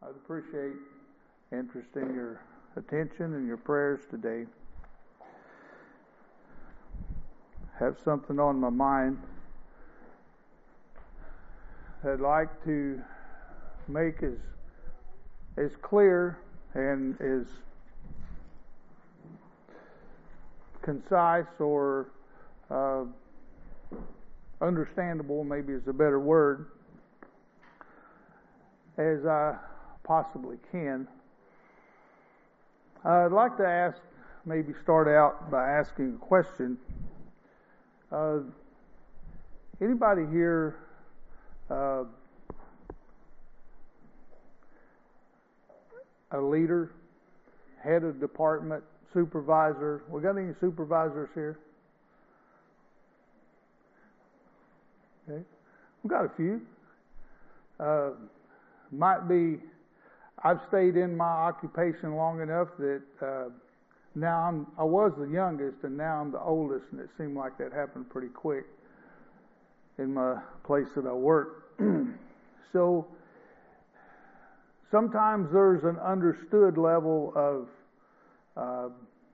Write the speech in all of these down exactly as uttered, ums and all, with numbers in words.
I'd appreciate interest in your attention and your prayers today. Have something on my mind I'd like to make as as clear and as concise or uh, understandable, maybe is a better word, as I possibly can. I'd like to ask, maybe start out by asking a question. Uh, anybody here uh, a leader, head of department, supervisor? We got any supervisors here? Okay, we've got a few. Uh, might be, I've stayed in my occupation long enough that uh, now I'm, I was the youngest and now I'm the oldest, and it seemed like that happened pretty quick in my place that I work. So sometimes there's an understood level of uh,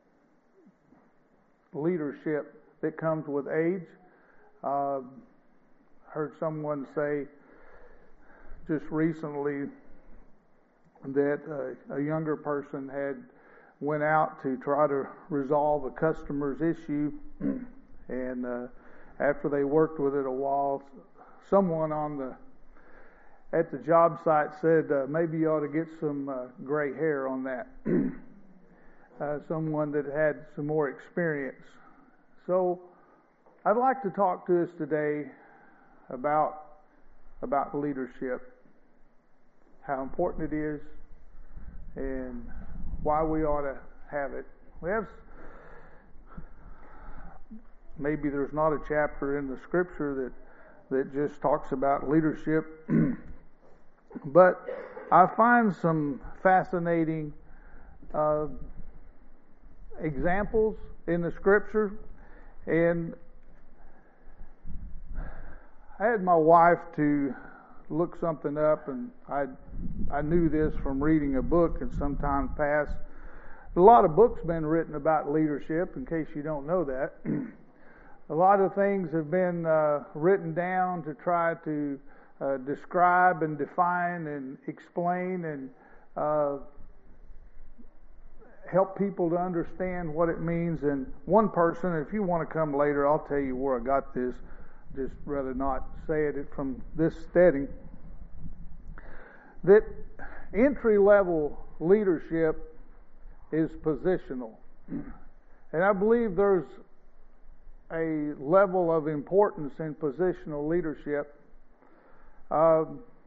leadership that comes with age. Uh, heard someone say just recently that uh, a younger person had went out to try to resolve a customer's issue, and uh, after they worked with it a while, someone on the at the job site said, uh, maybe you ought to get some uh, gray hair on that. uh, someone that had some more experience. So I'd like to talk to us today about about leadership, how important it is, and why we ought to have it. We have, maybe there's not a chapter in the scripture that that just talks about leadership, but I find some fascinating uh, examples in the scripture. And I had my wife to look something up, and I I knew this from reading a book in some time past. A lot of books been written about leadership, in case you don't know that. A lot of things have been uh, written down to try to uh, describe and define and explain and uh, help people to understand what it means. And one person, if you want to come later, I'll tell you where I got this. Just rather not say it from this setting. That entry-level leadership is positional. And I believe there's a level of importance in positional leadership. Uh,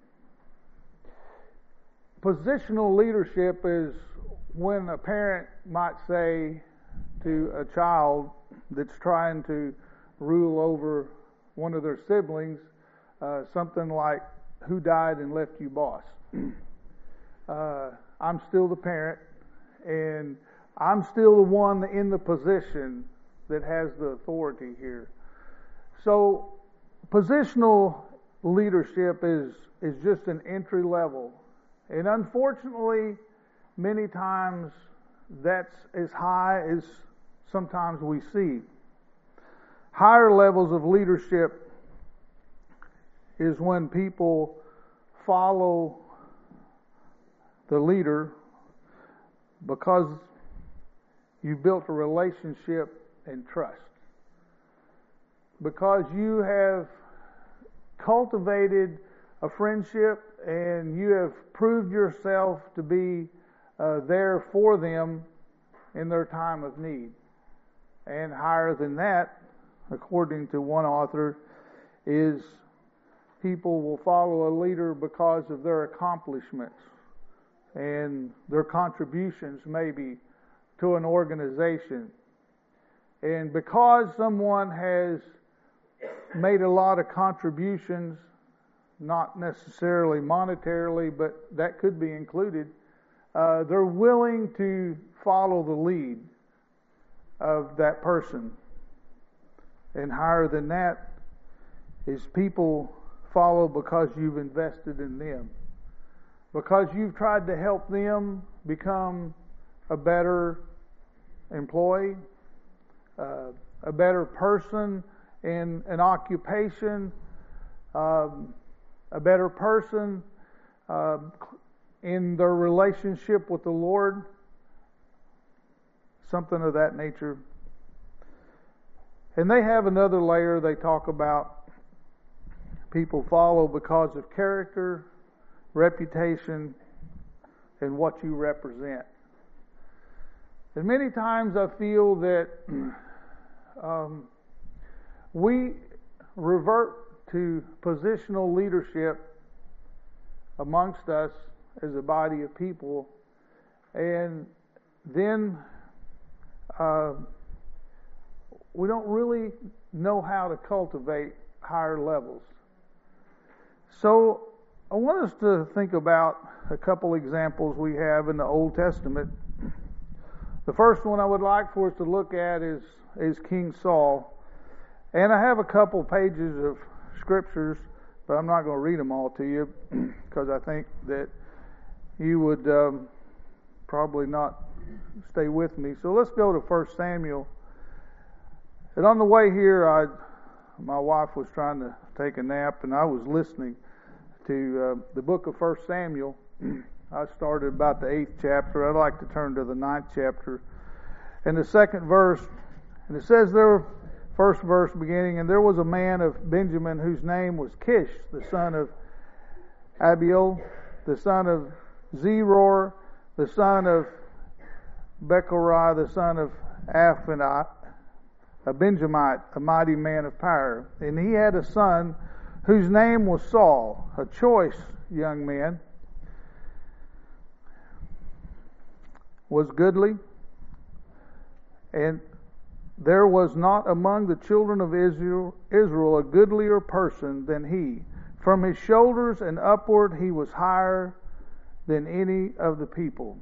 positional leadership is when a parent might say to a child that's trying to rule over one of their siblings, uh, something like, who died and left you boss? uh, I'm still the parent, and I'm still the one in the position that has the authority here. So positional leadership is, is just an entry level. And unfortunately, many times that's as high as sometimes we see. Higher levels of leadership is when people follow the leader because you've built a relationship and trust. Because you have cultivated a friendship and you have proved yourself to be uh, there for them in their time of need. And higher than that, according to one author, is people will follow a leader because of their accomplishments and their contributions maybe to an organization. And because someone has made a lot of contributions, not necessarily monetarily, but that could be included, uh, they're willing to follow the lead of that person. And higher than that is people follow because you've invested in them. because you've tried to help them become a better employee, uh, a better person in an occupation, um, a better person uh, in their relationship with the Lord, something of that nature. And they have another layer. They talk about people follow because of character, reputation, and what you represent. And many times I feel that um, we revert to positional leadership amongst us as a body of people, and then uh, we don't really know how to cultivate higher levels. So I want us to think about a couple examples we have in the Old Testament. The first one I would like for us to look at is, is King Saul. And I have a couple pages of scriptures, but I'm not going to read them all to you because I think that you would um, probably not stay with me. So let's go to First Samuel. And on the way here, I, my wife was trying to take a nap, and I was listening to uh, the book of First Samuel. I started about the eighth chapter. I'd like to turn to the ninth chapter and the second verse. And it says there, first verse beginning, and there was a man of Benjamin whose name was Kish, the son of Abiel, the son of Zeror, the son of Bechoriah, the son of Aphanah, a Benjamite, a mighty man of power. And he had a son whose name was Saul, a choice young man, was goodly, and there was not among the children of Israel, Israel a goodlier person than he. From his shoulders and upward he was higher than any of the people.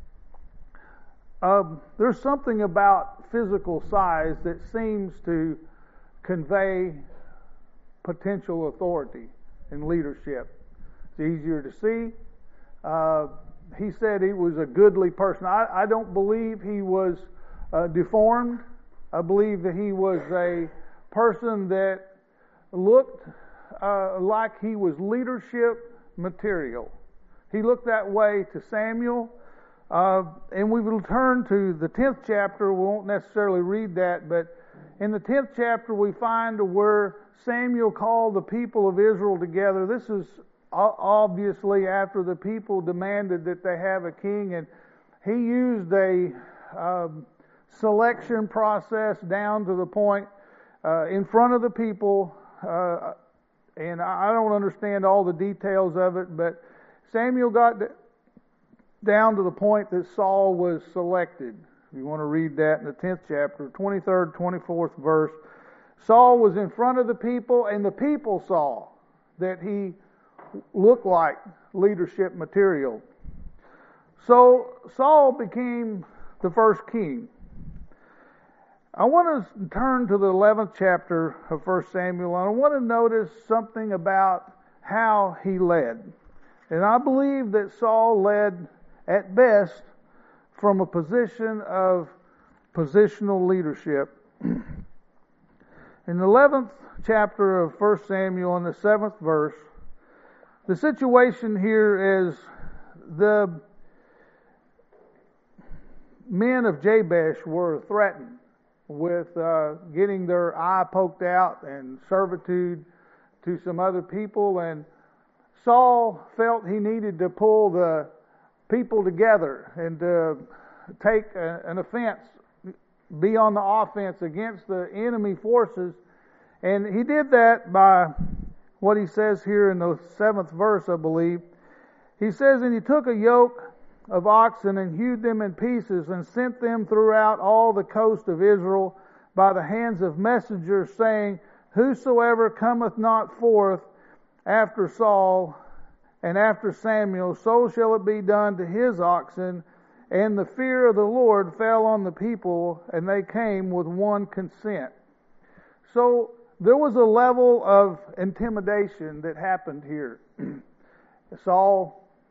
Um, there's something about physical size that seems to convey potential authority and leadership. It's easier to see. Uh, he said he was a goodly person. I, I don't believe he was uh, deformed. I believe that he was a person that looked uh, like he was leadership material. He looked that way to Samuel. Uh, and we will turn to the tenth chapter. We won't necessarily read that, but in the tenth chapter we find where Samuel called the people of Israel together. This is obviously after the people demanded that they have a king, and he used a um, selection process down to the point uh, in front of the people, uh, and I don't understand all the details of it, but Samuel got down to the point that Saul was selected. If you want to read that in the tenth chapter, twenty-third, twenty-fourth verse. Saul was in front of the people, and the people saw that he looked like leadership material. So Saul became the first king. I want to turn to the eleventh chapter of First Samuel, and I want to notice something about how he led. And I believe that Saul led at best from a position of positional leadership. In the eleventh chapter of First Samuel, in the seventh verse, the situation here is the men of Jabesh were threatened with uh, getting their eye poked out and servitude to some other people, and Saul felt he needed to pull the people together and to take a, an offense, be on the offense against the enemy forces. And he did that by what he says here in the seventh verse, I believe. He says, and he took a yoke of oxen and hewed them in pieces and sent them throughout all the coast of Israel by the hands of messengers, saying, whosoever cometh not forth after Saul and after Samuel, so shall it be done to his oxen. And the fear of the Lord fell on the people, and they came with one consent. So there was a level of intimidation that happened here. Saul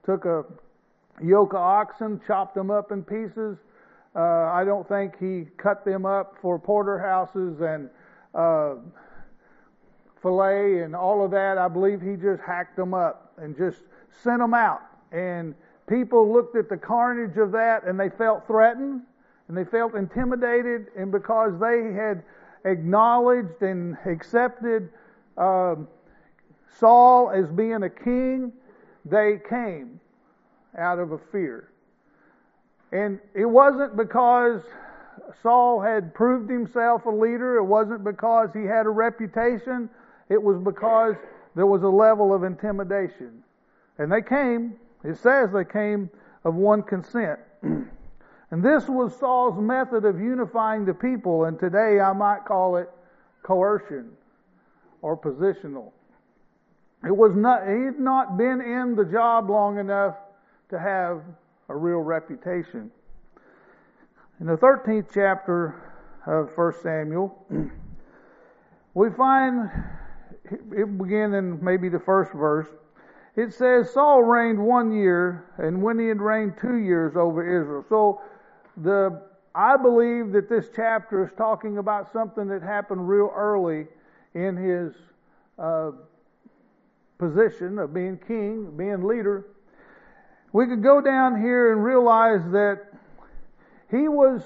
took a yoke of oxen, chopped them up in pieces. Uh, I don't think he cut them up for porterhouses and uh, filet and all of that. I believe he just hacked them up and just sent them out. And people looked at the carnage of that and they felt threatened and they felt intimidated. And because they had acknowledged and accepted uh, Saul as being a king, they came out of a fear. And it wasn't because Saul had proved himself a leader. It wasn't because he had a reputation. It was because there was a level of intimidation. And they came, it says they came of one consent. And this was Saul's method of unifying the people. And today I might call it coercion or positional. It was not, he had not been in the job long enough to have a real reputation. In the thirteenth chapter of First Samuel, we find, it began in maybe the first verse, it says, Saul reigned one year, and when he had reigned two years over Israel. So the I believe that this chapter is talking about something that happened real early in his uh, position of being king, being leader. We could go down here and realize that he was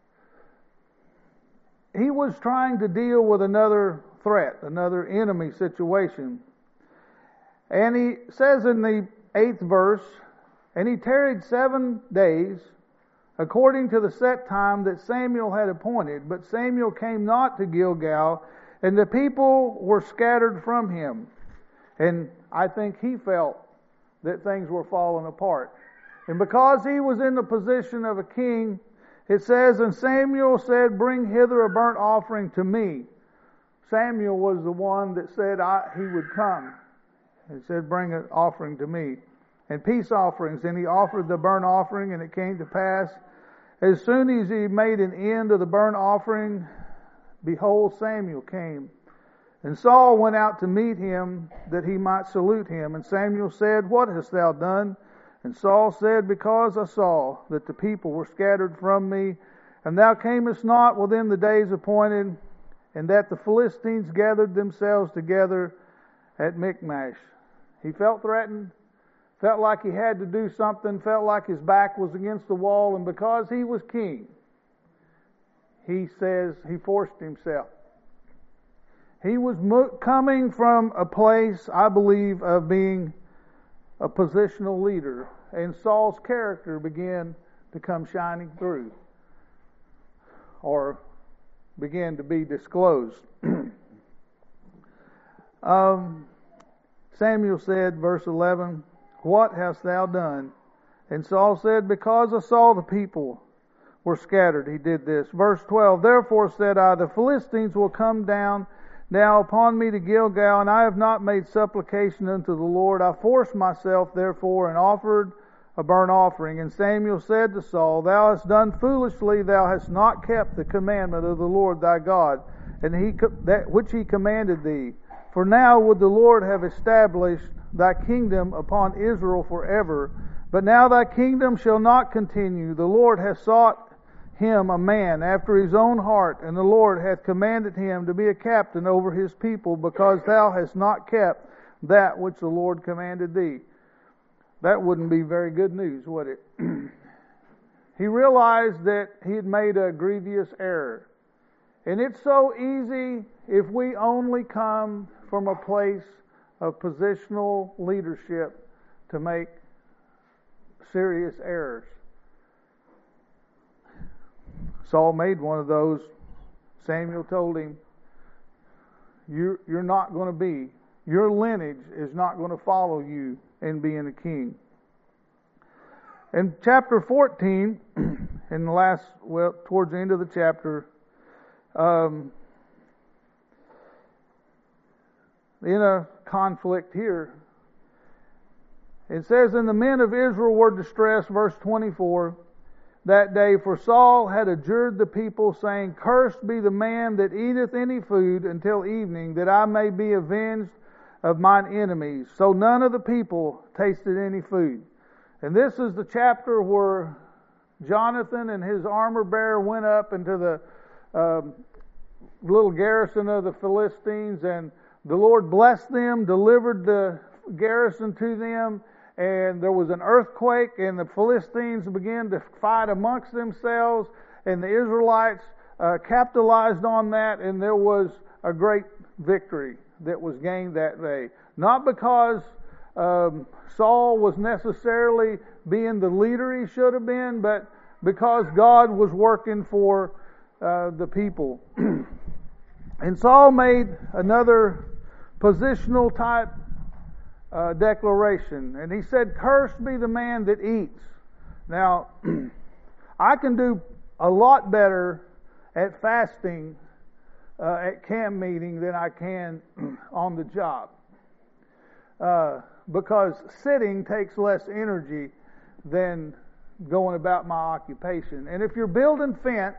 he was trying to deal with another threat, another enemy situation. And he says in the eighth verse, and he tarried seven days, according to the set time that Samuel had appointed. But Samuel came not to Gilgal, and the people were scattered from him. And I think he felt that things were falling apart. And because he was in the position of a king, it says, and Samuel said, bring hither a burnt offering to me. Samuel was the one that said I, he would come. He said, bring an offering to me. And peace offerings. And he offered the burnt offering, and it came to pass, as soon as he made an end of the burnt offering, behold, Samuel came. And Saul went out to meet him, that he might salute him. And Samuel said, what hast thou done? And Saul said, because I saw that the people were scattered from me, and thou camest not within the days appointed, and that the Philistines gathered themselves together at Michmash. He felt threatened, felt like he had to do something, felt like his back was against the wall, and because he was king, he says he forced himself. He was mo- coming from a place, I believe, of being a positional leader. And Saul's character began to come shining through. Or began to be disclosed. um, Samuel said, verse eleven, what hast thou done? And Saul said, because I saw the people were scattered, he did this. Verse twelve, therefore said I, the Philistines will come down now upon me to Gilgal, and I have not made supplication unto the Lord. I forced myself, therefore, and offered a burnt offering. And Samuel said to Saul, thou hast done foolishly, thou hast not kept the commandment of the Lord thy God, and he that which he commanded thee. For now would the Lord have established thy kingdom upon Israel forever. But now thy kingdom shall not continue. The Lord hath sought him a man after his own heart, and the Lord hath commanded him to be a captain over his people, because thou hast not kept that which the Lord commanded thee. That wouldn't be very good news, would it? He realized that he had made a grievous error. And it's so easy if we only come from a place of positional leadership to make serious errors. Saul made one of those. Samuel told him, you're, you're not going to be, your lineage is not going to follow you in being a king. In chapter fourteen, in the last, well, towards the end of the chapter, um, in a conflict here, it says, and the men of Israel were distressed, verse twenty-four, that day, for Saul had adjured the people, saying, cursed be the man that eateth any food until evening, that I may be avenged of mine enemies. So none of the people tasted any food. And this is the chapter where Jonathan and his armor bearer went up into the um, little garrison of the Philistines, and the Lord blessed them, delivered the garrison to them, and there was an earthquake, and the Philistines began to fight amongst themselves, and the Israelites uh, capitalized on that, and there was a great victory that was gained that day. Not because um, Saul was necessarily being the leader he should have been, but because God was working for uh, the people. And Saul made another positional type uh, declaration, and he said, "Cursed be the man that eats." Now, I can do a lot better at fasting uh, at camp meeting than I can on the job. Uh, because sitting takes less energy than going about my occupation. And if you're building fence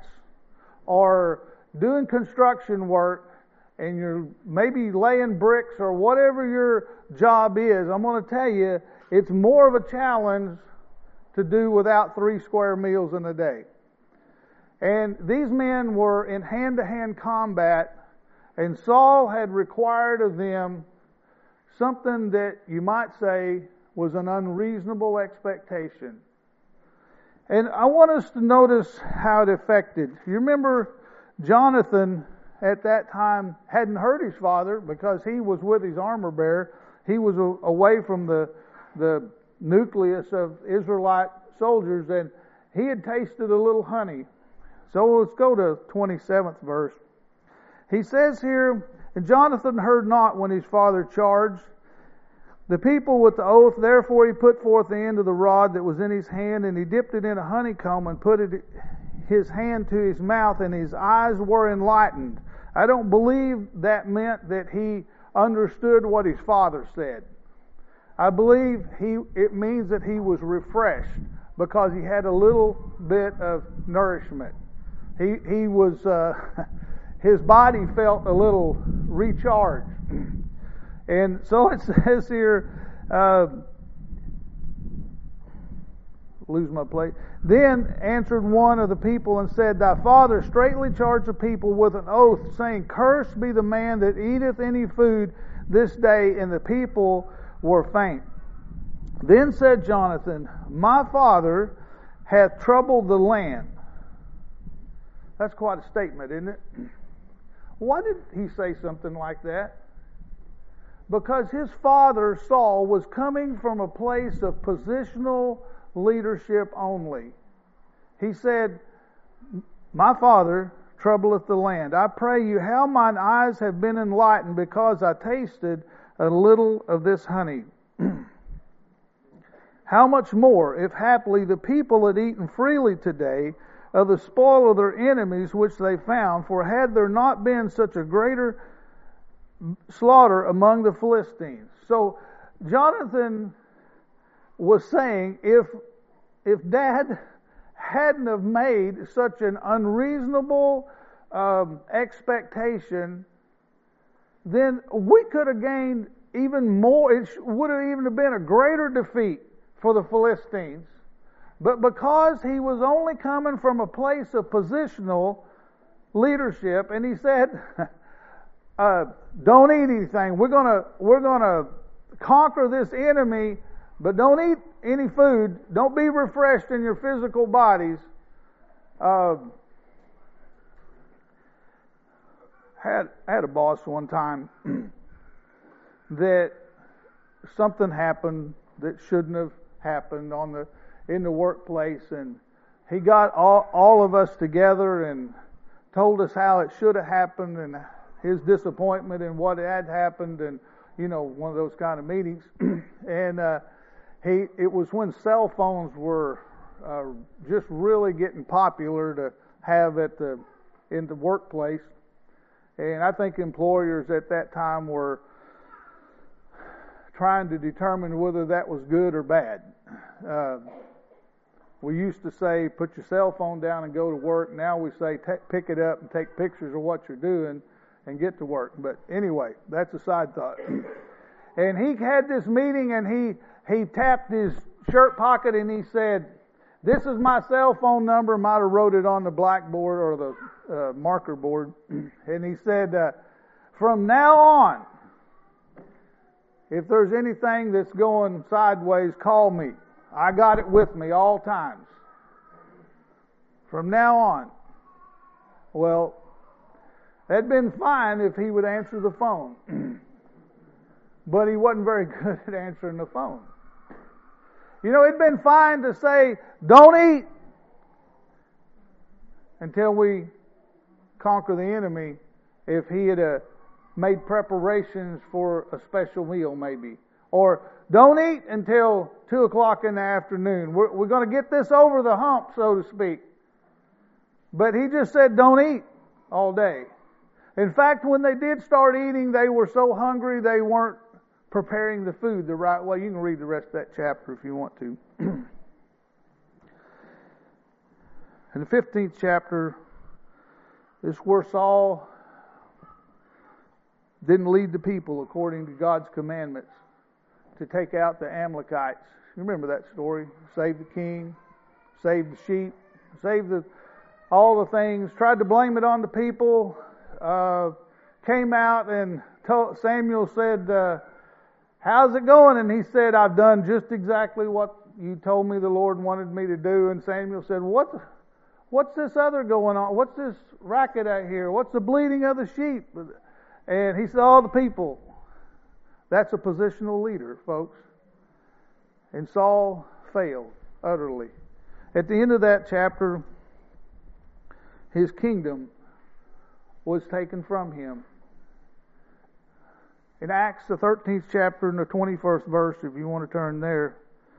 or doing construction work and you're maybe laying bricks or whatever your job is, I'm going to tell you, it's more of a challenge to do without three square meals in a day. And these men were in hand-to-hand combat, and Saul had required of them something that you might say was an unreasonable expectation. And I want us to notice how it affected. You remember Jonathan at that time hadn't heard his father because he was with his armor bearer. He was away from the, the nucleus of Israelite soldiers, and he had tasted a little honey. So let's go to twenty-seventh verse. He says here, "And Jonathan heard not when his father charged the people with the oath. Therefore he put forth the end of the rod that was in his hand, and he dipped it in a honeycomb and put it his hand to his mouth, and his eyes were enlightened." I don't believe that meant that he understood what his father said. I believe he it means that he was refreshed because he had a little bit of nourishment. He he was uh, his body felt a little recharged. And so it says here, uh, lose my place. "Then answered one of the people and said, Thy father straitly charged the people with an oath, saying, Cursed be the man that eateth any food this day. And the people were faint. Then said Jonathan, My father hath troubled the land." That's quite a statement, isn't it? Why did he say something like that? Because his father, Saul, was coming from a place of positional leadership only. He said, My father troubleth the land. I pray you, how mine eyes have been enlightened, because I tasted a little of this honey. How much more, if haply the people had eaten freely today of the spoil of their enemies which they found, for had there not been such a greater slaughter among the Philistines. So Jonathan was saying, if if Dad hadn't have made such an unreasonable um, expectation, then we could have gained even more. It would have even been a greater defeat for the Philistines. But because he was only coming from a place of positional leadership, and he said, uh, "Don't eat anything. We're gonna we're gonna conquer this enemy, but don't eat any food. Don't be refreshed in your physical bodies." Uh, had had a boss one time that something happened that shouldn't have happened on the in the workplace, and he got all all of us together and told us how it should have happened and his disappointment in what had happened, and you know, one of those kind of meetings. and uh, he it was when cell phones were uh, just really getting popular to have at the in the workplace, and I think employers at that time were trying to determine whether that was good or bad. Uh, we used to say, put your cell phone down and go to work. Now we say, t- pick it up and take pictures of what you're doing and get to work. But anyway, that's a side thought. And he had this meeting, and he he tapped his shirt pocket and he said, "This is my cell phone number." Might have wrote it on the blackboard or the uh, marker board. And he said, uh, "From now on, if there's anything that's going sideways, call me. I got it with me all times. From now on." Well, that'd been fine if he would answer the phone. But he wasn't very good at answering the phone. You know, it'd been fine to say, "Don't eat," until we conquer the enemy, if he had uh, made preparations for a special meal maybe. Or, "Don't eat until two o'clock in the afternoon. We're, we're going to get this over the hump," so to speak. But he just said, "Don't eat," all day. In fact, when they did start eating, they were so hungry they weren't preparing the food the right way. You can read the rest of that chapter if you want to. In the fifteenth chapter is where Saul didn't lead the people according to God's commandments to take out the Amalekites. You remember that story? Save the king, save the sheep, save the all the things. Tried to blame it on the people. Uh, came out and told, Samuel said, uh, "How's it going?" And he said, "I've done just exactly what you told me the Lord wanted me to do." And Samuel said, "What? What's this other going on? What's this racket out here? What's the bleating of the sheep?" And he said, "All the people." That's a positional leader, folks. And Saul failed utterly. At the end of that chapter, his kingdom was taken from him. In Acts, the thirteenth chapter and the twenty-first verse, if you want to turn there,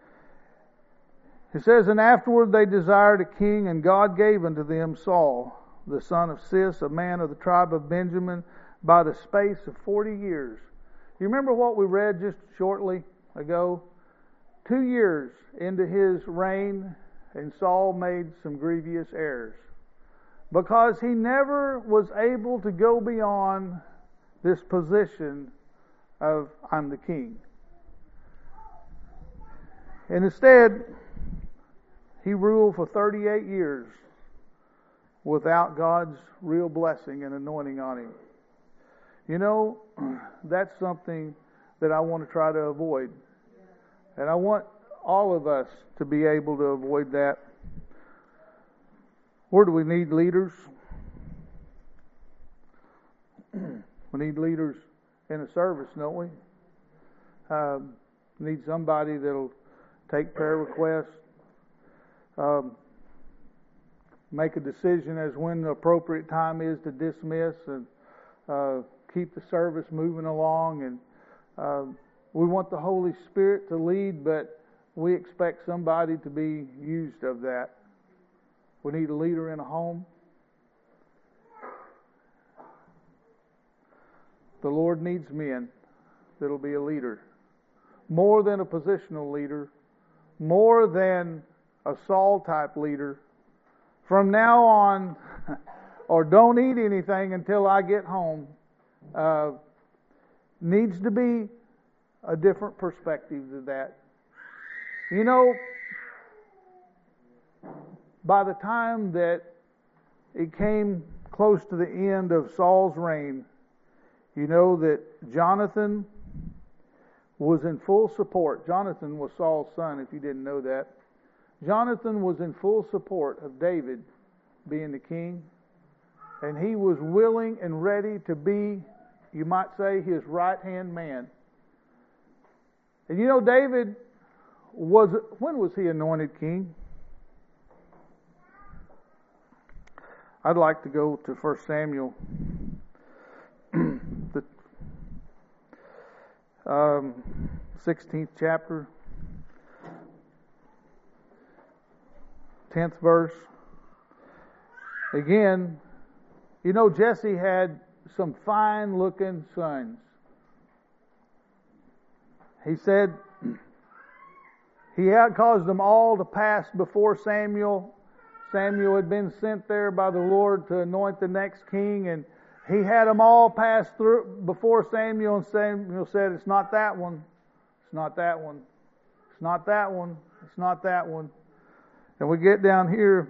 it says, "And afterward they desired a king, and God gave unto them Saul, the son of Cis, a man of the tribe of Benjamin, by the space of forty years." You remember what we read just shortly ago? Two years into his reign, and Saul made some grievous errors, because he never was able to go beyond this position of "I'm the king." And instead, he ruled for thirty-eight years without God's real blessing and anointing on him. You know, that's something that I want to try to avoid. And I want all of us to be able to avoid that. Where do we need leaders? We need leaders in a service, don't we? Um, need somebody that'll take prayer requests, um, make a decision as when the appropriate time is to dismiss, and uh, keep the service moving along. And uh, we want the Holy Spirit to lead, but we expect somebody to be used of that. We need a leader in a home. The Lord needs men that'll be a leader. More than a positional leader. More than a Saul-type leader. From now on, or "Don't eat anything until I get home," uh, needs to be a different perspective to that. You know, by the time that it came close to the end of Saul's reign, you know that Jonathan was in full support. Jonathan was Saul's son, if you didn't know that. Jonathan was in full support of David being the king. And he was willing and ready to be, you might say, his right-hand man. And you know, David was, when was he anointed king? I'd like to go to First Samuel, the um, sixteenth chapter, tenth verse. Again, you know, Jesse had some fine-looking sons. He said he had caused them all to pass before Samuel. Samuel had been sent there by the Lord to anoint the next king, and he had them all pass through before Samuel, and Samuel said, "It's not that one. It's not that one. It's not that one." It's not that one. And we get down here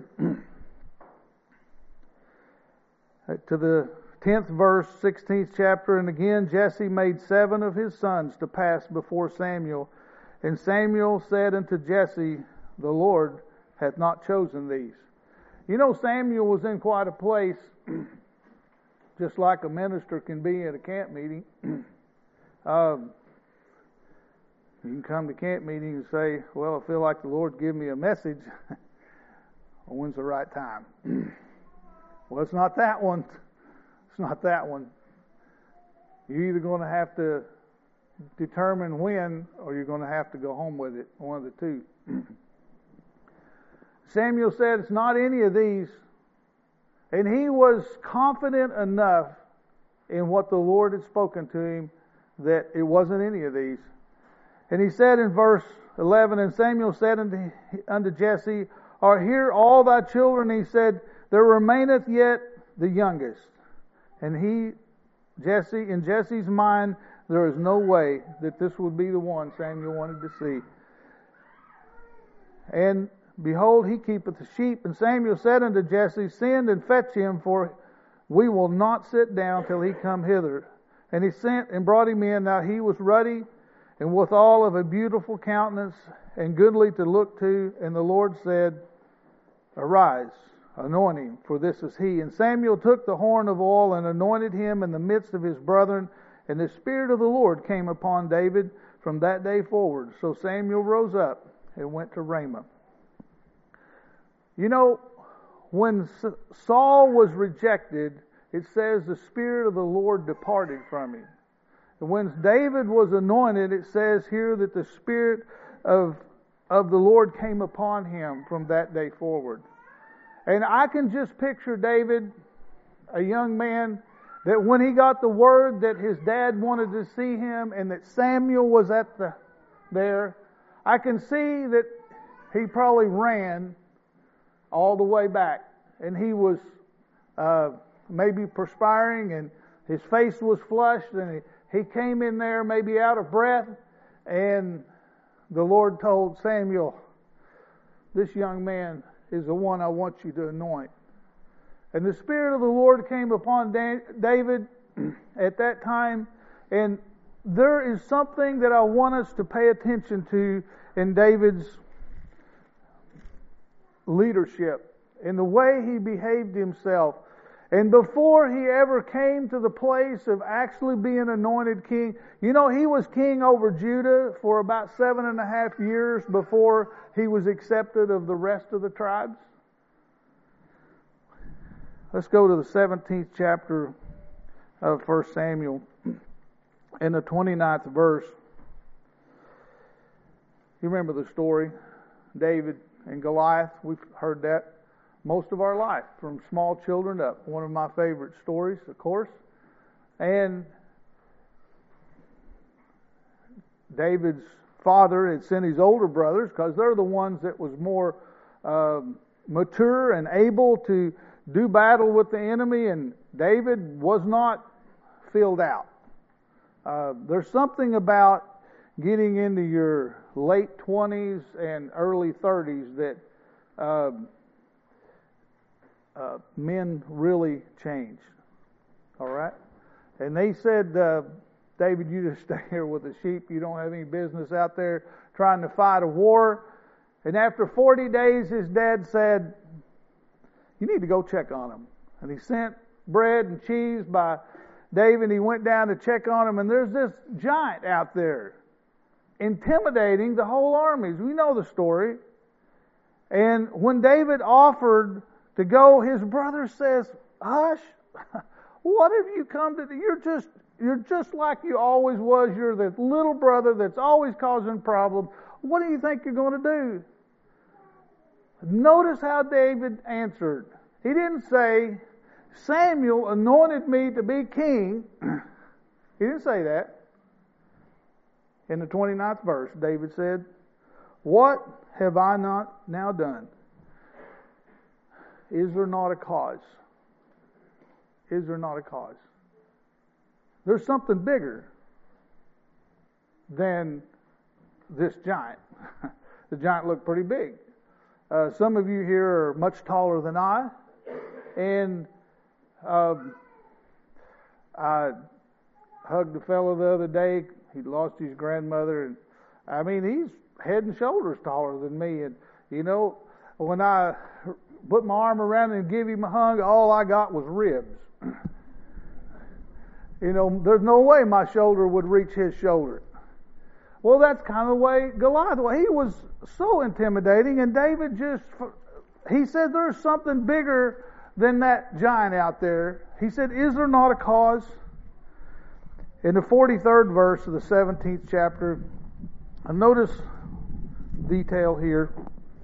to the tenth verse, sixteenth chapter. And again, Jesse made seven of his sons to pass before Samuel. And Samuel said unto Jesse, the Lord hath not chosen these. You know, Samuel was in quite a place, just like a minister can be at a camp meeting. um, you can come to camp meeting and say, well, I feel like the Lord gave me a message. When's the right time? Well, it's not that one. It's not that one. You're either going to have to determine when, or you're going to have to go home with it. One of the two. Samuel said, it's not any of these. And he was confident enough in what the Lord had spoken to him that it wasn't any of these. And he said in verse eleven, and Samuel said unto, unto Jesse, are here all thy children? He said, there remaineth yet the youngest. And he, Jesse, in Jesse's mind, there is no way that this would be the one Samuel wanted to see. And behold, he keepeth the sheep. And Samuel said unto Jesse, send and fetch him, for we will not sit down till he come hither. And he sent and brought him in. Now he was ruddy, and withal of a beautiful countenance, and goodly to look to. And the Lord said, arise, anoint him, for this is he. And Samuel took the horn of oil and anointed him in the midst of his brethren. And the Spirit of the Lord came upon David from that day forward. So Samuel rose up and went to Ramah. You know, when Saul was rejected, it says the Spirit of the Lord departed from him. And when David was anointed, it says here that the Spirit of, of the Lord came upon him from that day forward. And I can just picture David, a young man, that when he got the word that his dad wanted to see him and that Samuel was at the there, I can see that he probably ran all the way back. And he was uh, maybe perspiring, and his face was flushed, and he, he came in there maybe out of breath, and the Lord told Samuel, this young man is the one I want you to anoint. And the Spirit of the Lord came upon David at that time. And there is something that I want us to pay attention to in David's leadership, in the way he behaved himself. And before he ever came to the place of actually being anointed king, you know, he was king over Judah for about seven and a half years before he was accepted of the rest of the tribes. Let's go to the seventeenth chapter of First Samuel, in the twenty-ninth verse. You remember the story, David and Goliath. We've heard that most of our life, from small children up. One of my favorite stories, of course. And David's father had sent his older brothers, because they're the ones that was more uh, mature and able to do battle with the enemy, and David was not filled out. Uh, there's something about getting into your late twenties and early thirties that uh, uh, men really change. All right? And they said, uh, David, you just stay here with the sheep. You don't have any business out there trying to fight a war. And after forty days, his dad said, you need to go check on him. And he sent bread and cheese by David. He went down to check on him, and there's this giant out there intimidating the whole armies. We know the story. And when David offered to go, his brother says, hush, what have you come to do? You're just, you're just like you always was. You're the little brother that's always causing problems. What do you think you're going to do? Notice how David answered. He didn't say, Samuel anointed me to be king. He didn't say that. In the twenty-ninth verse, David said, what have I not now done? Is there not a cause? Is there not a cause? There's something bigger than this giant. the giant looked pretty big. Uh, some of you here are much taller than I, and um, I hugged a fellow the other day. He'd lost his grandmother, and I mean, he's head and shoulders taller than me. And you know, when I put my arm around him and give him a hug, all I got was ribs. You know, there's no way my shoulder would reach his shoulder. Well, that's kind of the way Goliath was. He was so intimidating, and David just, he said, there's something bigger than that giant out there. He said, is there not a cause? In the forty-third verse of the seventeenth chapter, I notice detail here.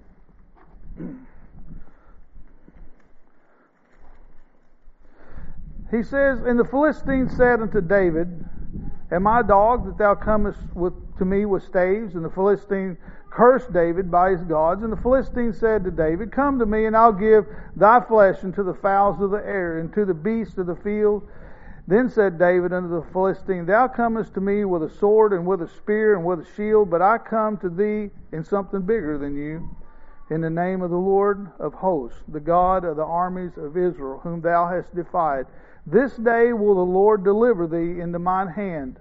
He says, and the Philistines said unto David, am I a dog that thou comest with, to me with staves? And the Philistine cursed David by his gods. And the Philistine said to David, come to me, and I'll give thy flesh unto the fowls of the air, and to the beasts of the field. Then said David unto the Philistine, thou comest to me with a sword, and with a spear, and with a shield, but I come to thee in something bigger than you, in the name of the Lord of hosts, the God of the armies of Israel, whom thou hast defied. This day will the Lord deliver thee into mine hand.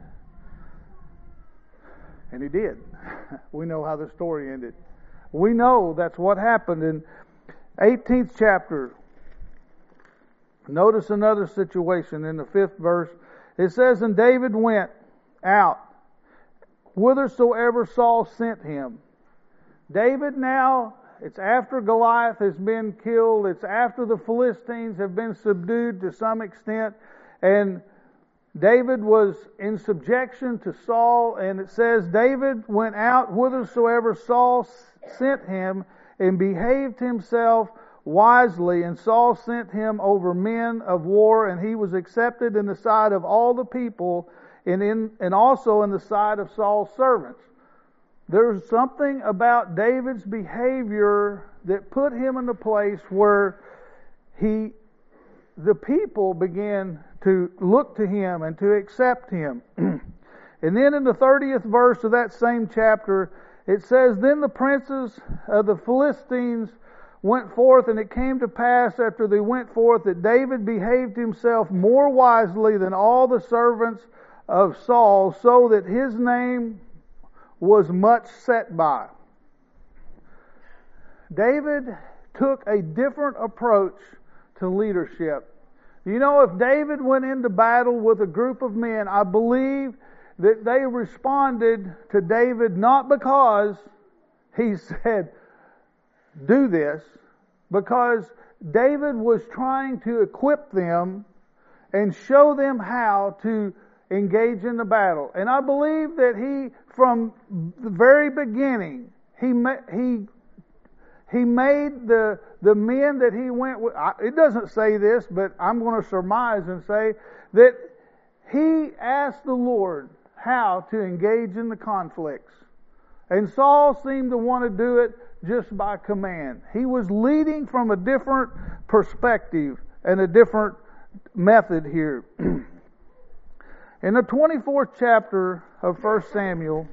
And he did. We know how the story ended. We know that's what happened in eighteenth chapter. Notice another situation in the fifth verse. It says, and David went out whithersoever Saul sent him. David now, it's after Goliath has been killed. It's after the Philistines have been subdued to some extent. And David was in subjection to Saul. And it says, David went out whithersoever Saul sent him and behaved himself wisely. And Saul sent him over men of war, and he was accepted in the sight of all the people and, in, and also in the sight of Saul's servants. There's something about David's behavior that put him in a place where he, the people began to look to him and to accept him. And then in the thirtieth verse of that same chapter, it says, then the princes of the Philistines went forth, and it came to pass after they went forth that David behaved himself more wisely than all the servants of Saul, so that his name was much set by. David took a different approach to leadership. You know, if David went into battle with a group of men, I believe that they responded to David not because he said, do this, because David was trying to equip them and show them how to engage in the battle. And I believe that he, from the very beginning, he he he made the the men that he went with. It doesn't say this, but I'm going to surmise and say that he asked the Lord how to engage in the conflicts. And Saul seemed to want to do it just by command. He was leading from a different perspective and a different method here. In the twenty-fourth chapter of First Samuel,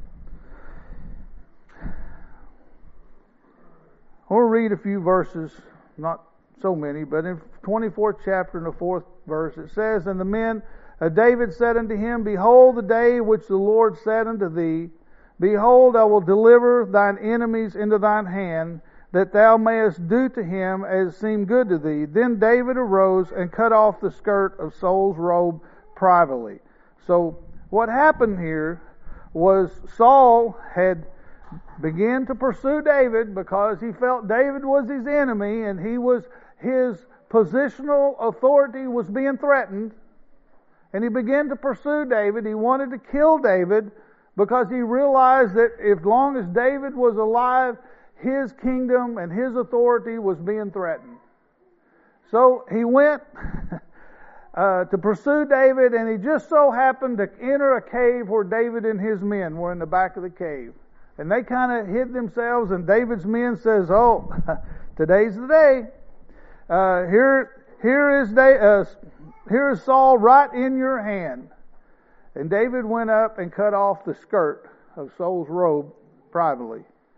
I'll read a few verses, not so many, but in twenty-fourth chapter and the fourth verse, it says, and the men of David said unto him, behold the day which the Lord said unto thee, behold, I will deliver thine enemies into thine hand, that thou mayest do to him as seemed good to thee. Then David arose and cut off the skirt of Saul's robe privately. So what happened here was Saul had began to pursue David because he felt David was his enemy, and he was his positional authority was being threatened. And he began to pursue David. He wanted to kill David because he realized that as long as David was alive, his kingdom and his authority was being threatened. So he went uh, to pursue David, and he just so happened to enter a cave where David and his men were in the back of the cave. And they kind of hid themselves, and David's men says, oh, today's the day. Uh, here, here is da- uh, here is Saul right in your hand. And David went up and cut off the skirt of Saul's robe privately.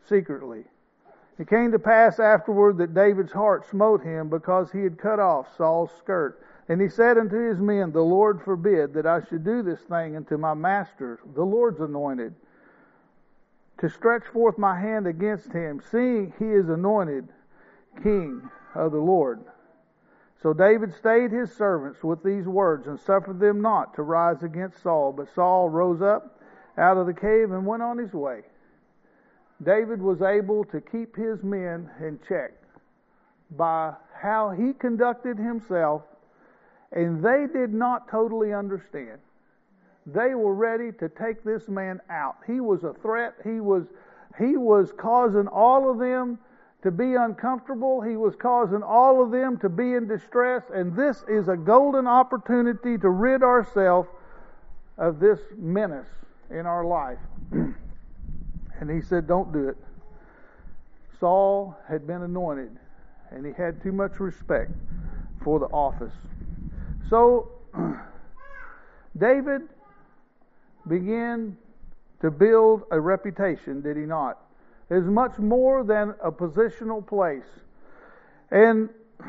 secretly. It came to pass afterward that David's heart smote him because he had cut off Saul's skirt. And he said unto his men, The Lord forbid that I should do this thing unto my master, the Lord's anointed, to stretch forth my hand against him, seeing he is anointed king of the Lord. So David stayed his servants with these words, and suffered them not to rise against Saul. But Saul rose up out of the cave and went on his way. David was able to keep his men in check by how he conducted himself, and they did not totally understand. They were ready to take this man out. He was a threat. He was, he was causing all of them to be uncomfortable. He was causing all of them to be in distress, and this is a golden opportunity to rid ourselves of this menace in our life. And he said, don't do it. Saul had been anointed, and he had too much respect for the office. So, David began to build a reputation, did he not? It is much more than a positional place. And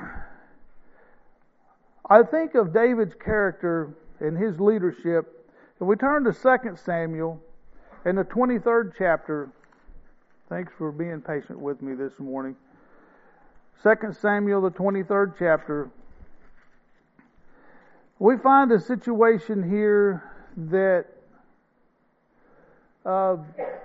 I think of David's character and his leadership. If we turn to Second Samuel, in the twenty-third chapter, thanks for being patient with me this morning. Second Samuel, the twenty-third chapter, we find a situation here that uh,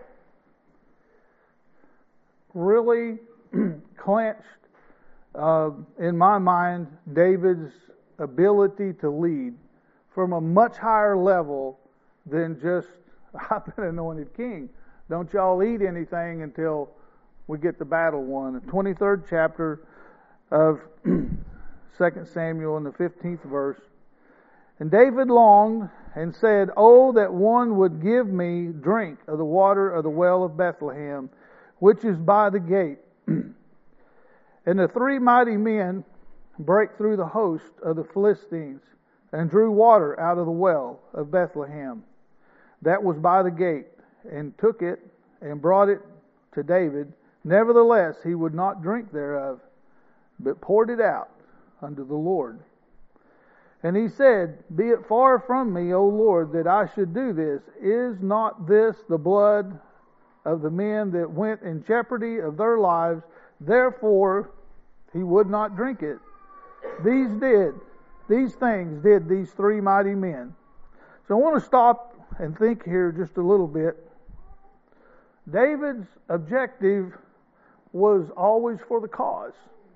really clenched, uh, in my mind, David's ability to lead from a much higher level than just, I've been anointed king. Don't y'all eat anything until we get the battle won. The twenty-third chapter of Second Samuel in the fifteenth verse. And David longed and said, Oh, that one would give me drink of the water of the well of Bethlehem, which is by the gate. And the three mighty men brake through the host of the Philistines and drew water out of the well of Bethlehem that was by the gate, and took it and brought it to David. Nevertheless, he would not drink thereof, but poured it out unto the Lord. And he said, Be it far from me, O Lord, that I should do this. Is not this the blood of the men that went in jeopardy of their lives? Therefore, he would not drink it. These did, these things did these three mighty men. So I want to stop and think here just a little bit. David's objective was always for the cause.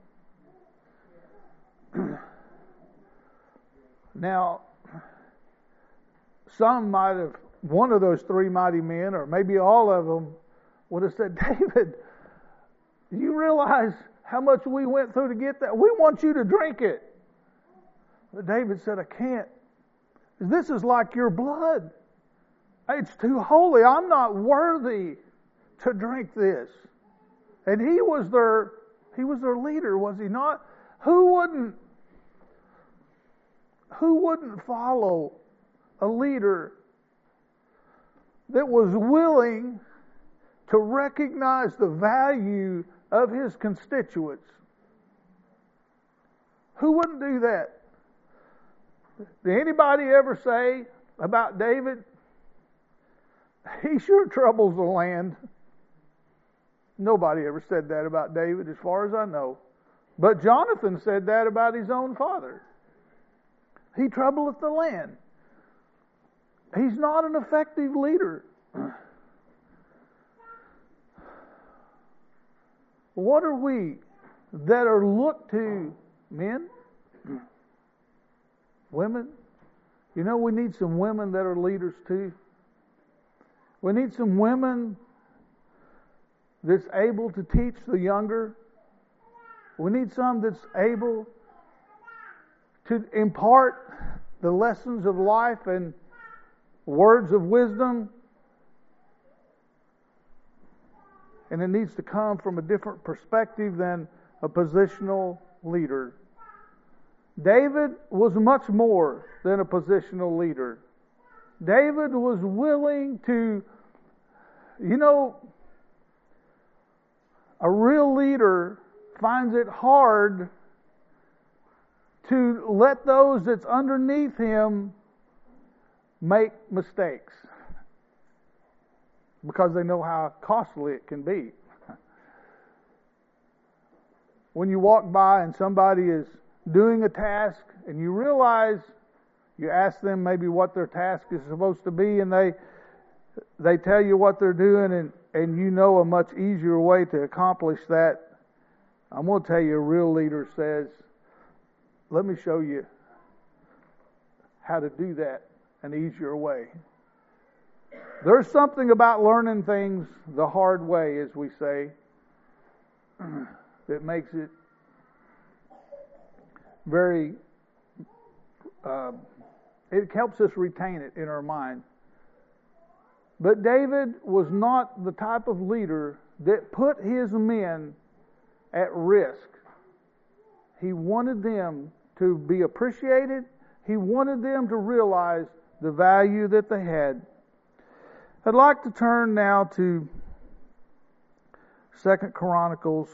Now, some might have, one of those three mighty men, or maybe all of them, would have said, David, do you realize how much we went through to get that? We want you to drink it. But David said, I can't. This is like your blood. It's too holy. I'm not worthy to drink this. And he was their, he was their leader, was he not? Who wouldn't, who wouldn't follow a leader that was willing to recognize the value of his constituents? Who wouldn't do that? Did anybody ever say about David, he sure troubles the land? Nobody ever said that about David, as far as I know. But Jonathan said that about his own father. He troubleth the land. He's not an effective leader. What are we that are looked to, men? Women? You know, we need some women that are leaders too. We need some women that's able to teach the younger. We need some that's able to impart the lessons of life and words of wisdom. And it needs to come from a different perspective than a positional leader. David was much more than a positional leader. David was willing to, you know, A real leader finds it hard to let those that's underneath him make mistakes because they know how costly it can be. When you walk by and somebody is doing a task and you realize, you ask them maybe what their task is supposed to be, and they they tell you what they're doing, and, and you know a much easier way to accomplish that. I'm going to tell you, a real leader says, let me show you how to do that an easier way. There's something about learning things the hard way, as we say, that makes it very, uh, it helps us retain it in our mind. But David was not the type of leader that put his men at risk. He wanted them to be appreciated. He wanted them to realize the value that they had. I'd like to turn now to Second Chronicles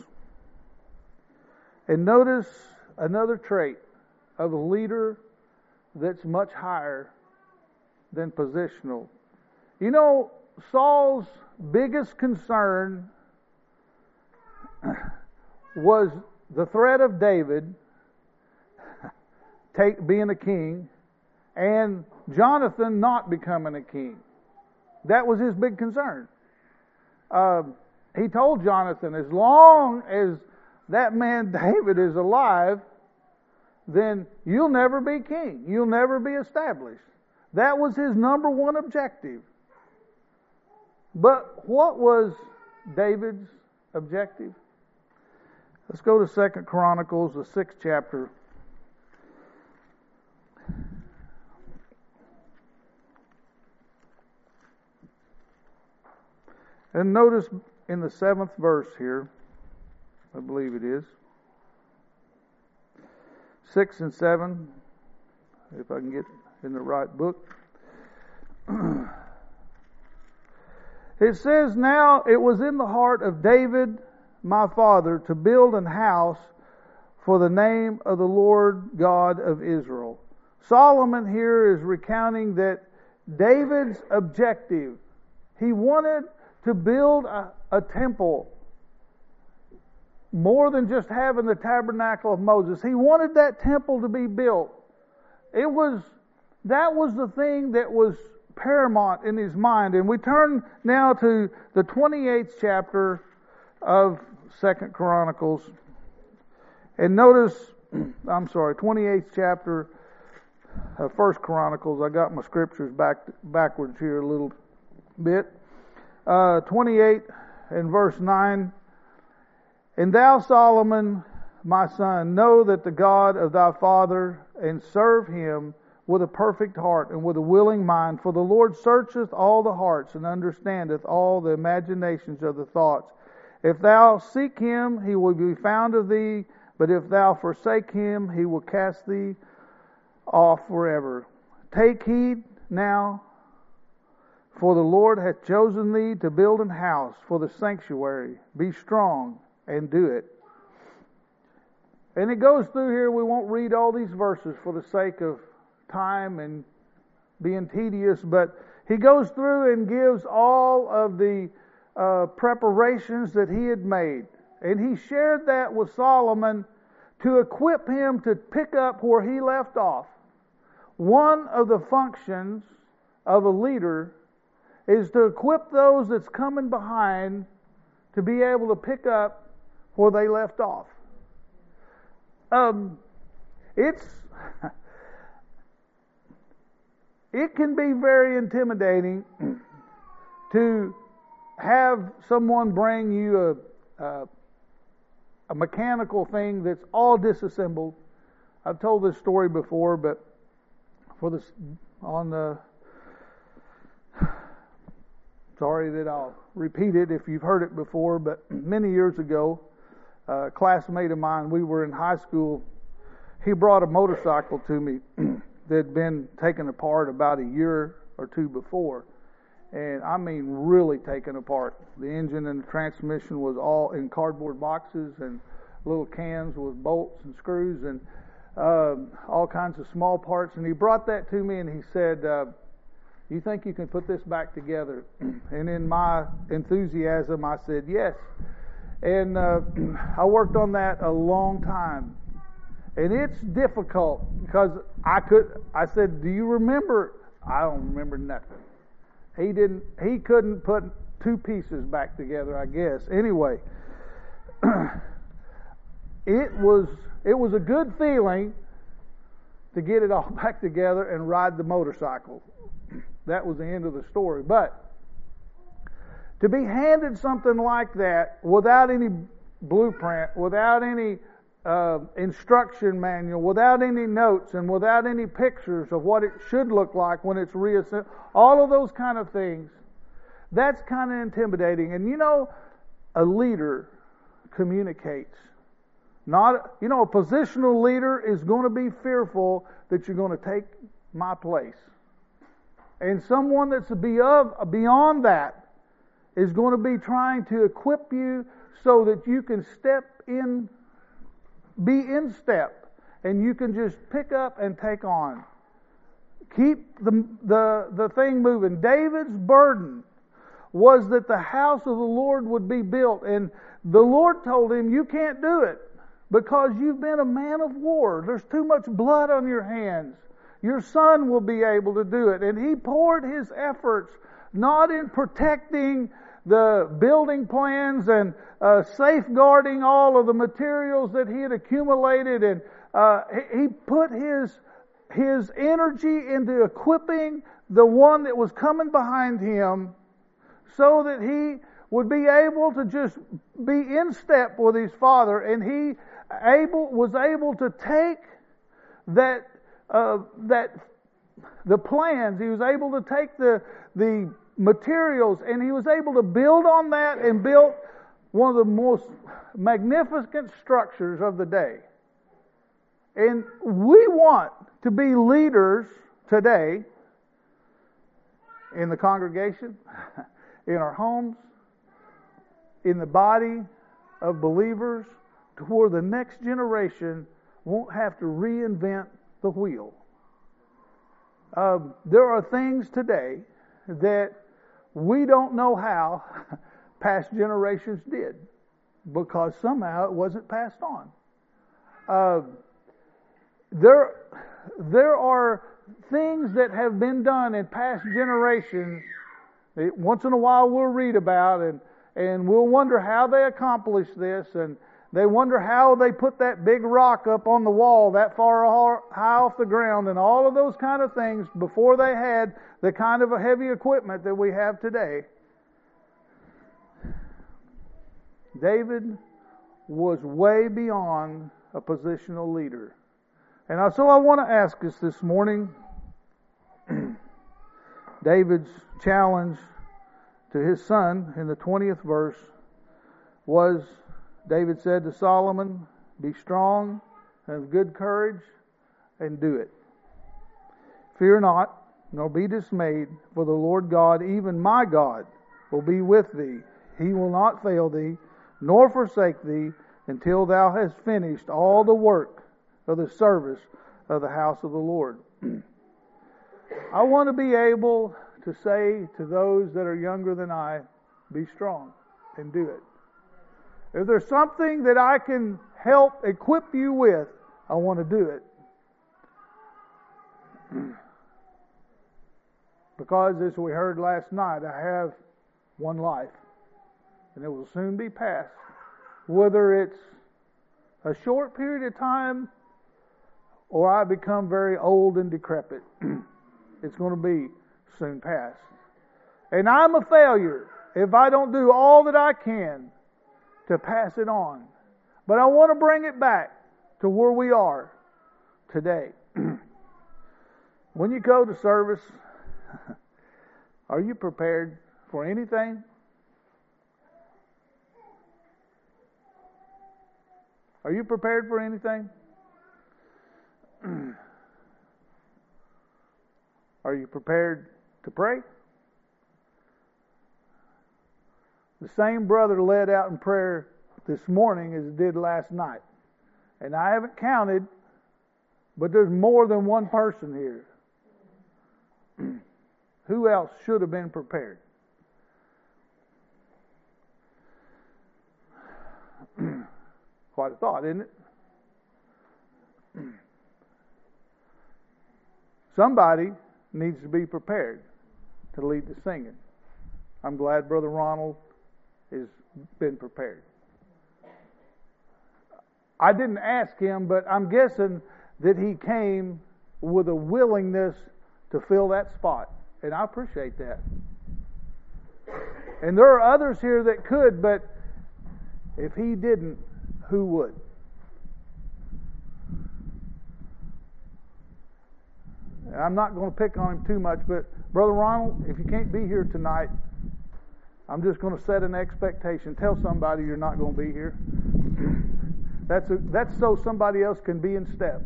and notice another trait of a leader that's much higher than positional. You know, Saul's biggest concern was the threat of David take, being a king, and Jonathan not becoming a king. That was his big concern. Uh, he told Jonathan, as long as that man David is alive, then you'll never be king. You'll never be established. That was his number one objective. But what was David's objective? Let's go to Second Chronicles, the sixth chapter. And notice in the seventh verse here, I believe it is, six and seven, if I can get in the right book. It says, now it was in the heart of David, my father, to build an house for the name of the Lord God of Israel. Solomon here is recounting that David's objective, he wanted to build a, a temple more than just having the tabernacle of Moses. He wanted that temple to be built. It was, that was the thing that was paramount in his mind. And we turn now to the twenty-eighth chapter of Second Chronicles. And notice, I'm sorry, twenty-eighth chapter of First Chronicles. I got my scriptures back backwards here a little bit. Uh, twenty-eight and verse nine. And thou, Solomon, my son, know that the God of thy father, and serve him with a perfect heart and with a willing mind. For the Lord searcheth all the hearts, and understandeth all the imaginations of the thoughts. If thou seek him, he will be found of thee. But if thou forsake him, he will cast thee off forever. Take heed now, for the Lord hath chosen thee to build an house for the sanctuary. Be strong and do it. And it goes through here. We won't read all these verses for the sake of time and being tedious, but he goes through and gives all of the uh, preparations that he had made. And he shared that with Solomon to equip him to pick up where he left off. One of the functions of a leader is to equip those that's coming behind to be able to pick up where they left off. Um, it's it can be very intimidating to have someone bring you a, a a mechanical thing that's all disassembled. I've told this story before, but for this on the sorry that I'll repeat it if you've heard it before, but many years ago, a classmate of mine, we were in high school, he brought a motorcycle to me that had been taken apart about a year or two before. and I mean really taken apart. The engine and the transmission was all in cardboard boxes and little cans with bolts and screws and um, all kinds of small parts. And he brought that to me and he said, uh, you think you can put this back together? And in my enthusiasm, I said yes. And uh, I worked on that a long time. And it's difficult because I could, I said, do you remember? I don't remember nothing. He didn't, he couldn't put two pieces back together, I guess. Anyway, it was, it was a good feeling to get it all back together and ride the motorcycle. That was the end of the story. But to be handed something like that without any blueprint, without any uh, instruction manual, without any notes, and without any pictures of what it should look like when it's reassembled, all of those kind of things, that's kind of intimidating. And you know, a leader communicates. Not, you know, a positional leader is going to be fearful that you're going to take my place. And someone that's beyond that is going to be trying to equip you so that you can step in, be in step, and you can just pick up and take on. Keep the, the, the thing moving. David's burden was that the house of the Lord would be built. And the Lord told him, you can't do it because you've been a man of war. There's too much blood on your hands. Your son will be able to do it. And he poured his efforts not in protecting the building plans and uh, safeguarding all of the materials that he had accumulated. And uh, he put his, his energy into equipping the one that was coming behind him so that he would be able to just be in step with his father. And he able was able to take that Uh, that the plans, he was able to take the the materials and he was able to build on that and built one of the most magnificent structures of the day. And we want to be leaders today in the congregation, in our homes, in the body of believers, to where the next generation won't have to reinvent the wheel. Um, there are things today that we don't know how past generations did because somehow it wasn't passed on. Uh, there, there are things that have been done in past generations that once in a while we'll read about and, and we'll wonder how they accomplished this, and they wonder how they put that big rock up on the wall that far high off the ground and all of those kind of things before they had the kind of a heavy equipment that we have today. David was way beyond a positional leader. And so I want to ask us this morning, David's challenge to his son in the twentieth verse was, David said to Solomon, be strong and of good courage and do it. Fear not, nor be dismayed, for the Lord God, even my God, will be with thee. He will not fail thee, nor forsake thee, until thou hast finished all the work of the service of the house of the Lord. I want to be able to say to those that are younger than I, be strong and do it. If there's something that I can help equip you with, I want to do it. Because as we heard last night, I have one life, and it will soon be past. Whether it's a short period of time or I become very old and decrepit, it's going to be soon past. And I'm a failure if I don't do all that I can to pass it on. But I want to bring it back to where we are today. When you go to service, are you prepared for anything? Are you prepared for anything? Are you prepared to pray? the same brother led out in prayer this morning as did last night. And I haven't counted, but there's more than one person here. Who else should have been prepared? Quite a thought, isn't it? Somebody needs to be prepared to lead the singing. I'm glad Brother Ronald has been prepared. I didn't ask him, but I'm guessing that he came with a willingness to fill that spot. And I appreciate that. And there are others here that could, but if he didn't, who would? I'm not going to pick on him too much, but Brother Ronald, if you can't be here tonight, I'm just going to set an expectation. Tell somebody you're not going to be here. That's a, that's so somebody else can be in step.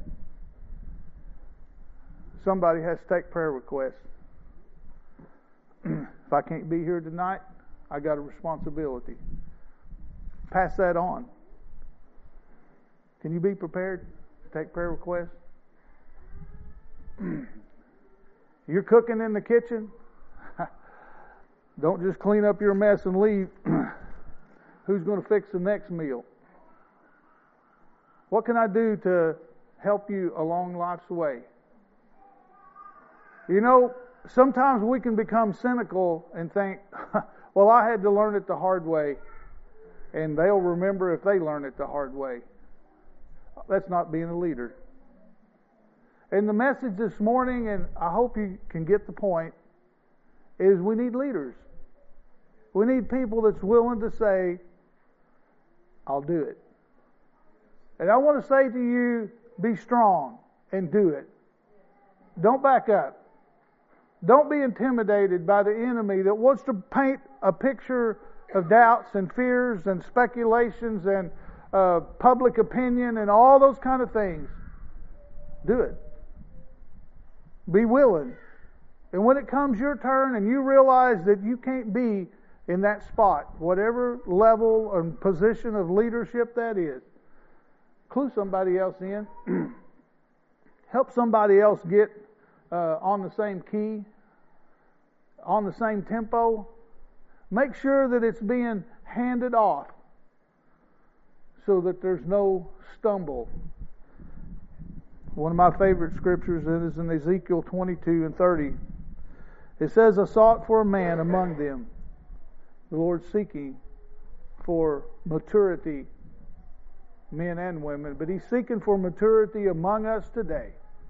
Somebody has to take prayer requests. If I can't be here tonight, I got a responsibility. Pass that on. Can you be prepared to take prayer requests? You're cooking in the kitchen. Don't just clean up your mess and leave. Who's going to fix the next meal? What can I do to help you along life's way? You know, sometimes we can become cynical and think, well, I had to learn it the hard way, and they'll remember if they learn it the hard way. That's not being a leader. And the message this morning, and I hope you can get the point, is we need leaders. We need people that's willing to say, I'll do it. And I want to say to you, be strong and do it. Don't back up. Don't be intimidated by the enemy that wants to paint a picture of doubts and fears and speculations and uh, public opinion and all those kind of things. Do it. Be willing. And when it comes your turn and you realize that you can't be in that spot, whatever level or position of leadership that is, clue somebody else in. Help somebody else get uh, on the same key, on the same tempo. Make sure that it's being handed off so that there's no stumble. One of my favorite scriptures is in Ezekiel twenty-two and thirty. It says, I sought for a man among them. The Lord seeking for maturity, men and women, but He's seeking for maturity among us today.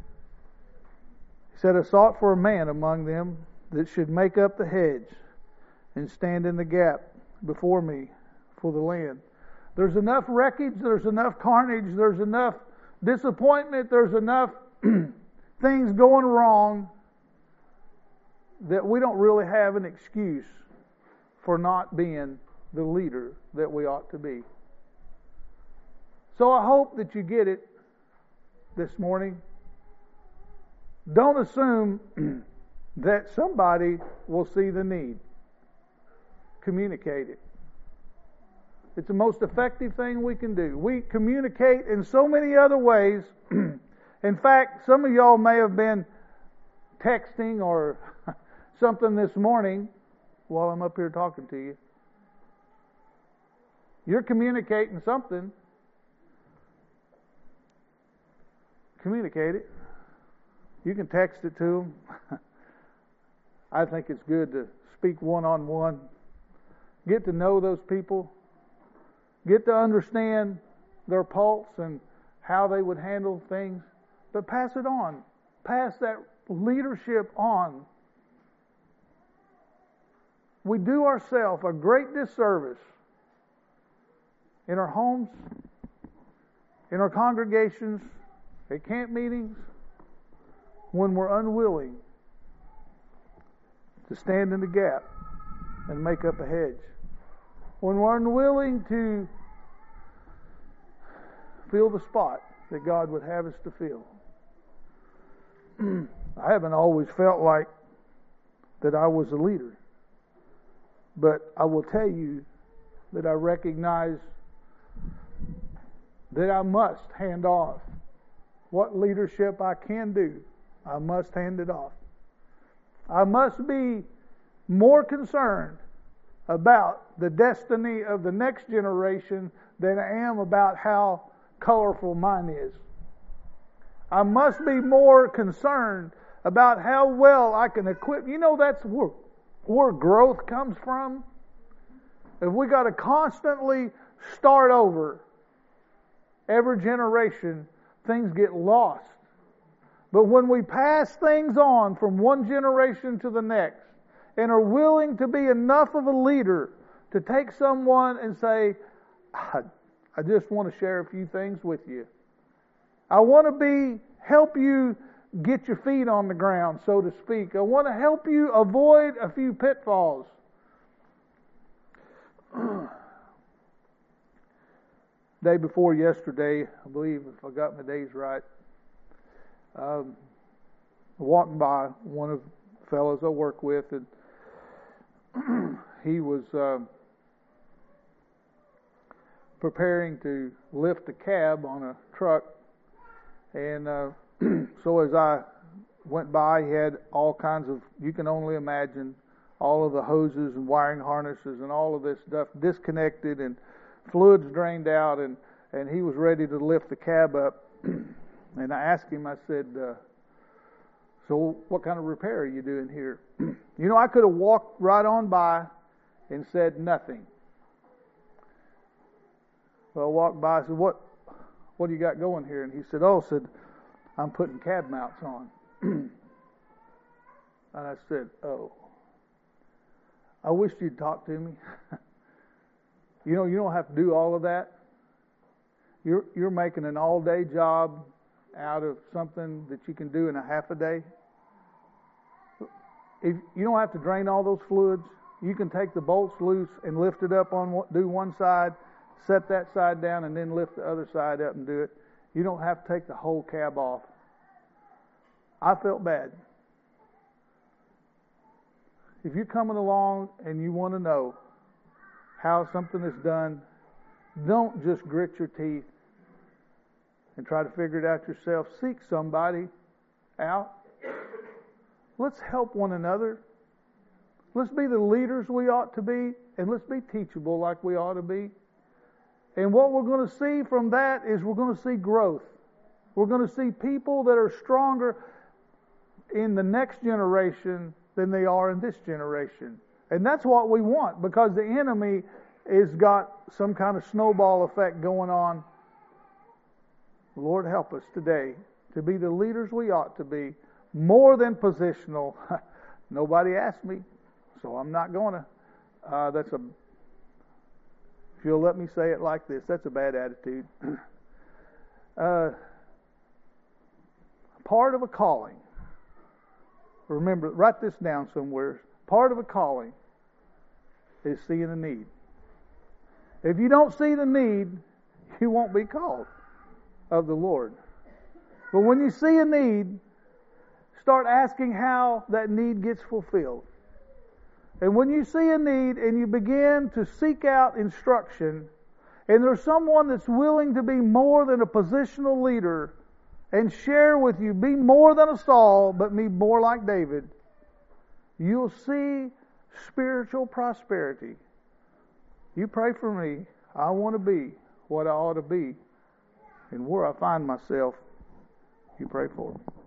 He said, I sought for a man among them that should make up the hedge and stand in the gap before me for the land. There's enough wreckage, there's enough carnage, there's enough disappointment, there's enough things going wrong that we don't really have an excuse for not being the leader that we ought to be. So I hope that you get it this morning. Don't assume that somebody will see the need. Communicate it. It's the most effective thing we can do. We communicate in so many other ways. In fact, some of y'all may have been texting or something this morning while I'm up here talking to you. You're communicating something. Communicate it. You can text it to them. I think it's good to speak one-on-one. Get to know those people. Get to understand their pulse and how they would handle things. But pass it on. Pass that leadership on. We do ourselves a great disservice in our homes, in our congregations, at camp meetings, when we're unwilling to stand in the gap and make up a hedge. When we're unwilling to fill the spot that God would have us to fill. I haven't always felt like that I was a leader. But I will tell you that I recognize that I must hand off. What leadership I can do, I must hand it off. I must be more concerned about the destiny of the next generation than I am about how colorful mine is. I must be more concerned about how well I can equip. You know, that's where, where growth comes from. If we got to constantly start over every generation, things get lost. But when we pass things on from one generation to the next and are willing to be enough of a leader to take someone and say, I, I just want to share a few things with you. I want to be help you get your feet on the ground, so to speak. I want to help you avoid a few pitfalls. Day before yesterday, I believe, if I got my days right, um, I walked by one of the fellows I work with, and he was uh, preparing to lift a cab on a truck. And uh, so as I went by, he had all kinds of, you can only imagine, all of the hoses and wiring harnesses and all of this stuff disconnected and fluids drained out, and, and he was ready to lift the cab up. And I asked him, I said, uh, so what kind of repair are you doing here? You know, I could have walked right on by and said nothing. Well, I walked by, I said, what, what do you got going here? And he said, oh, said, I'm putting cab mounts on. And I said, oh, I wish you'd talk to me. You know, you don't have to do all of that. You're you're making an all-day job out of something that you can do in a half a day. If you don't have to drain all those fluids, you can take the bolts loose and lift it up on do one side, set that side down, and then lift the other side up and do it. You don't have to take the whole cab off. I felt bad. If you're coming along and you want to know how something is done, don't just grit your teeth and try to figure it out yourself. Seek somebody out. Let's help one another. Let's be the leaders we ought to be, and let's be teachable like we ought to be. And what we're going to see from that is we're going to see growth. We're going to see people that are stronger in the next generation than they are in this generation. And that's what we want, because the enemy has got some kind of snowball effect going on. Lord, help us today to be the leaders we ought to be, more than positional. Nobody asked me, so I'm not going to. Uh, that's a, if you'll let me say it like this, that's a bad attitude. uh, part of a calling. Remember, write this down somewhere. Part of a calling is seeing a need. If you don't see the need, you won't be called of the Lord. But when you see a need, start asking how that need gets fulfilled. And when you see a need and you begin to seek out instruction, and there's someone that's willing to be more than a positional leader and share with you, be more than a Saul, but be more like David, you'll see spiritual prosperity. You pray for me. I want to be what I ought to be. And where I find myself, you pray for me.